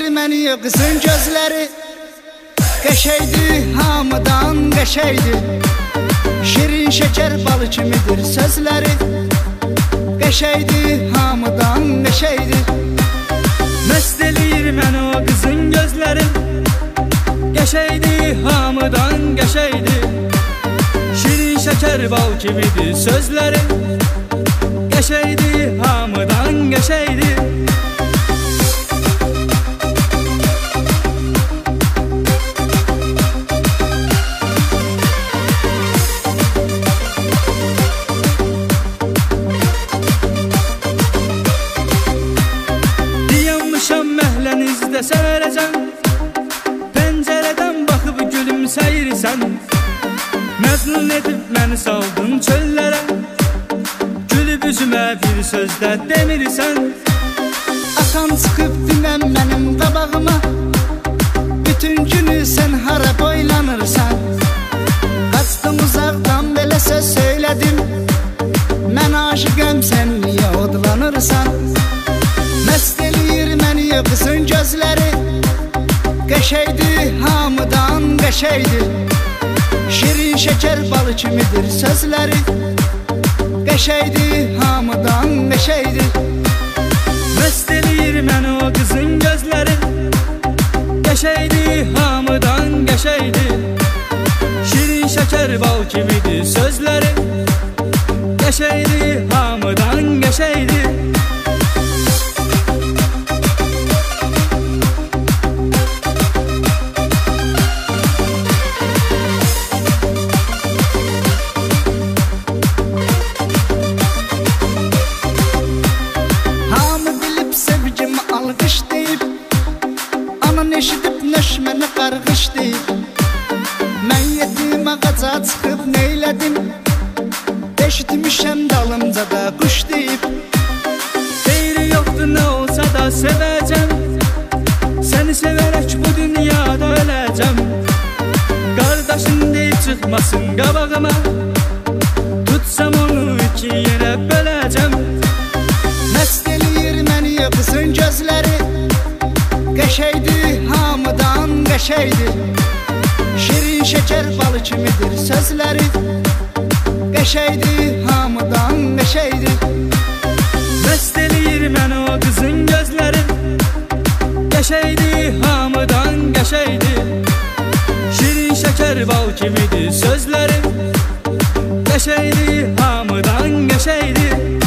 məni qızın gözləri. Qəşəydi, hamıdan qəşəydi. Şirin şəkər balı kimidir sözləri. Qəşəydi, hamıdan qəşəydi. Məst eləyir məni o qızın gözləri. Qəşəydi, hamıdan qəşəydi. Şirin şəkər bal kimidir sözləri. Qəşəydi, hamıdan qəşəydi. Dayanmışam məhlənizdə sərəcəm. Pəncərədən baxıb gülümsəyirsən. Məzlun edib məni saldın çöllərə. Gülüb üzümə bir sözdə demirsən. Atan çıxıb dinən mənim qabağıma. Bütün günü sən hara boylanırsan. Qaçdım uzaqdan belə söz söylədim. Mən aşıqəm, sən niyə odlanırsan? Məst eləyir məni qızın gözləri. Qəşəydi, hamıdan qəşəydi. Şirin şəkər balı kimidir sözləri. Qəşəydi, hamıdan qəşəydi. Məst eləyir məni o qızın gözləri. Qəşəydi, hamıdan qəşəydi. Şirin şəkər bal kimidir sözləri. Qəşəydi, hamıdan qəşəydi. Alqış deyib, anan eşidib nöşməni qarğış deyib. Mən yetim ağaca çıxıb neylədim. Eşitmişəm dalımca da quş deyib. Xeyri yoxdur nə olsa da sevəcəm. Səni sevərək bu dünyada öləcəm. Qardaşın deyib çıxmasın qabağıma. Tutsam onu iki yerə böləcəm. Məst eləyir məni qızın gözləri. Qəşəydi, hamıdan qəşəydi. Şirin şəkər balı kimidir sözləri. Qəşəydi, hamıdan qəşəydi. Məst eləyir məni o qızın gözləri. Qəşəydi, hamıdan qəşəydi. Şirin şəkər bal kimidir sözləri. Qəşəydi, hamıdan qəşəydi.